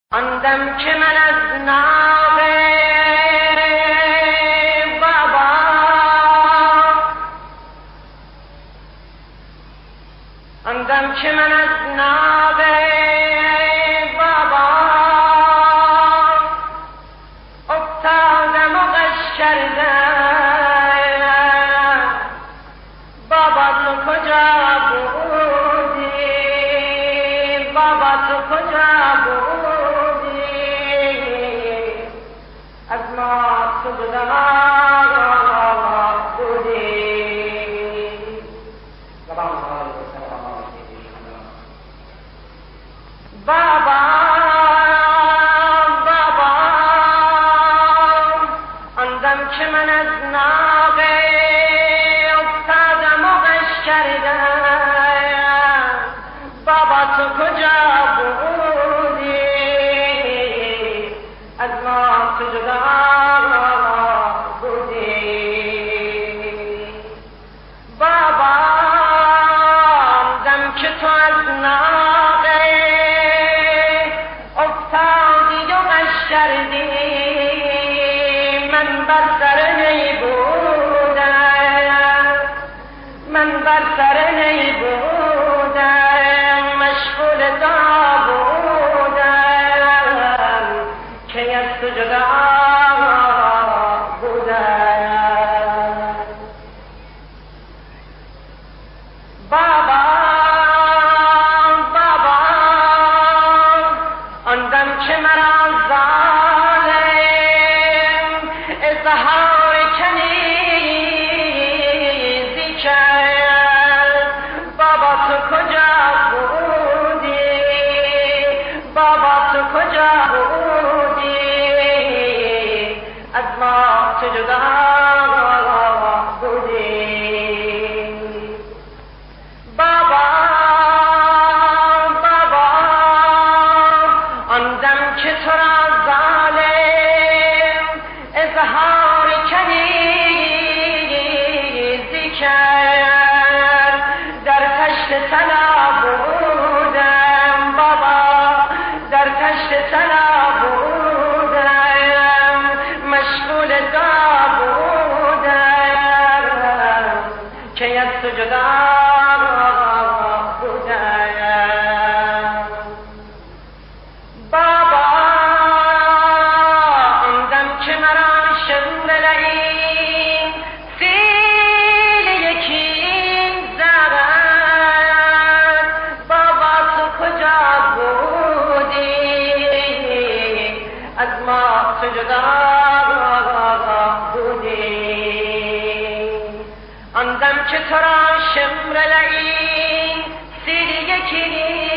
آن دم که من از ناغ بابا آن دم که من از ناغ بابا افتادم و غش کردم بابا تو کجا بودی بابا تو کجا بودی از ما تو جدا بودی بابا بابا آن دم که من از ناغ افتادم و غش کردم بابا تو کجا بودی از ما تو جدا بودی بابا دم که تو از ناغ افتادی و غش کردی من بر سر نی بودم من بر سر نی بودم مشغول دا بودم که از تو جدا بودم بابا بابا آن دم که مرا ظالم اظهار کنیزی کرد بابا تو کجا بودی بابا تو کجا بودی از ما تو جدا بودی بابا بابا آن دم که تو را ظالم اظهار کنیزی کرد در تشت سنا بودم بابا در تشت سنا بودم مشغول دا بودم که از تو جدا بودم بابا آن دم که مرا شمر لعین سیل یکی زد بابا تو کجا بودی از ما تو جدا بودی آن دم که تو را شمر لعین سیل یکی